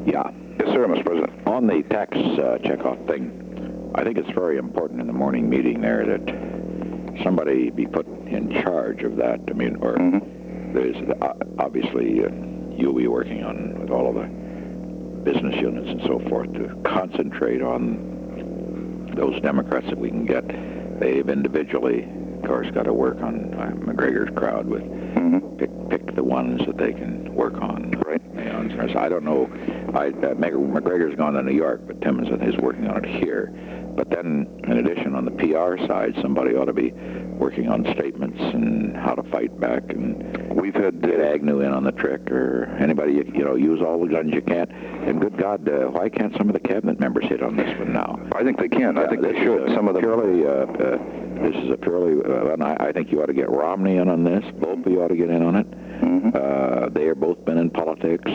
Yeah. Yes, sir, Mr. President. On the tax checkoff thing, I think it's very important in the morning meeting there that somebody be put in charge of that. I mean, or there's obviously you'll be working on with all of the business units and so forth to concentrate on those Democrats that we can get. They've individually, of course, got to work on McGregor's crowd with pick the ones that they can work on. Right. I don't know. McGregor's gone to New York, but Timmons is working on it here. But then, in addition, on the PR side, somebody ought to be working on statements and how to fight back. And we've had get Agnew in on the trick, or anybody, use all the guns you can. And good God, why can't some of the cabinet members hit on this one now? I think they can. I think they should. Some of them. This is a purely, and I think you ought to get Romney in on this. Both of you ought to get in on it. They have both been in politics.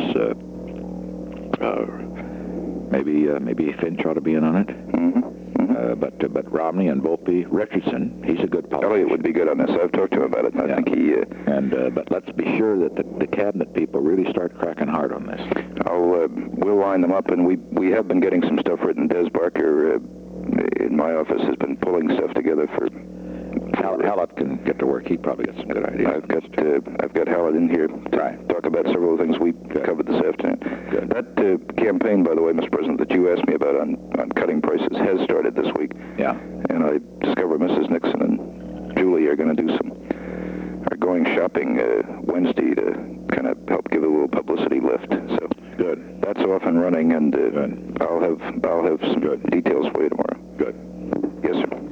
Maybe Finch ought to be in on it. But Romney and Volpe, Richardson, he's a good politician. Elliott would be good on this. I've talked to him about it. I think he. But let's be sure that the cabinet people really start cracking hard on this. We'll line them up, and we have been getting some stuff written. Des Barker in my office has been pulling stuff together for. Hallett can get to work. He probably got some good ideas. I've got Hallett in here to talk about several things we covered this afternoon. Good. That campaign, by the way, Mr. President, that you asked me about on cutting prices has started this week. Yeah. And I discovered Mrs. Nixon and Julie are going to are going shopping Wednesday to kind of help give a little publicity lift. So good. That's off and running, and I'll have some details for you tomorrow. Good. Yes, sir.